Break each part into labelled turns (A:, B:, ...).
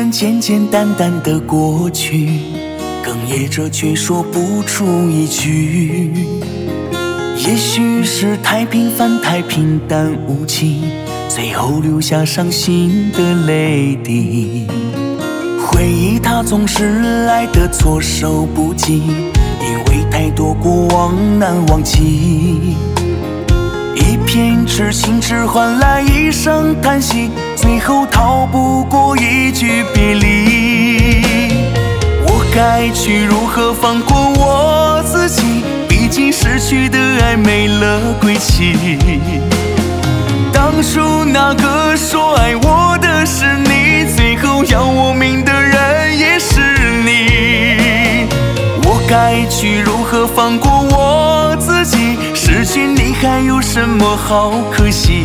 A: 间简简单单的过去，哽咽着却说不出一句。也许是太平凡太平淡无奇，最后留下伤心的泪滴。回忆它总是来得措手不及，因为太多过往难忘记。一片痴情只换来一声叹息，最后逃不过一句别离。我该去如何放过我自己？毕竟失去的爱没了归期。当初那个说爱我的是你，最后要我命的人也是你。我该去如何放过我自己？失去你还有什么好可惜？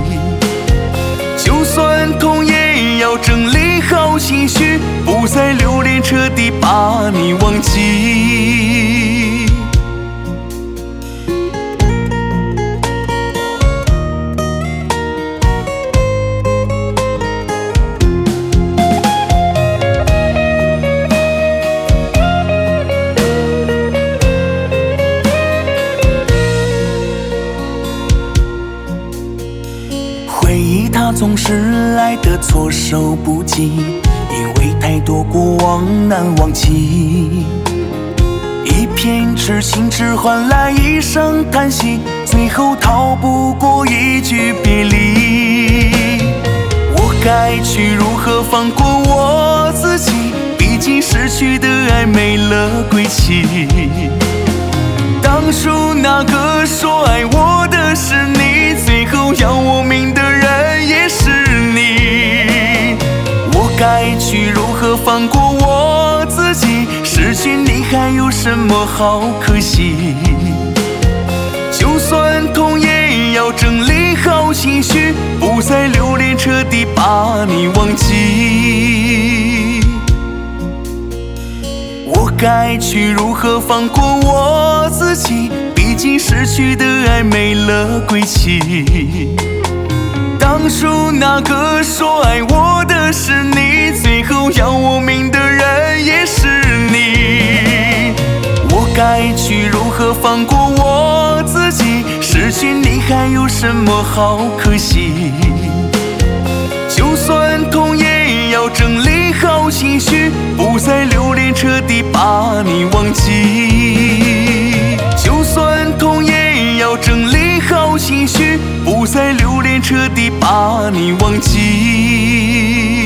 A: 就算痛也要整理好情绪，不再留恋，彻底把你忘记。回忆它总是来得措手不及，因为太多过往难忘记。一片痴情只换来一声叹息，最后逃不过一句别离。我该去如何放过我自己？毕竟失去的爱没了归期。当初那个说爱我的是你，最后要我命的人也是你。我该去如何放过我自己？失去你还有什么好可惜？就算痛也要整理好情绪，不再留恋，彻底把你忘记。我该去如何放过我自己？毕竟失去的爱没了归期。当初那个说爱我的是你，最后要我命的人也是你。我该去如何放过我自己？失去你还有什么好可惜？就算痛也要整理好情绪，不再留恋，彻底把你忘记。就算痛也要整理好情绪，不再留恋，彻底把你忘记。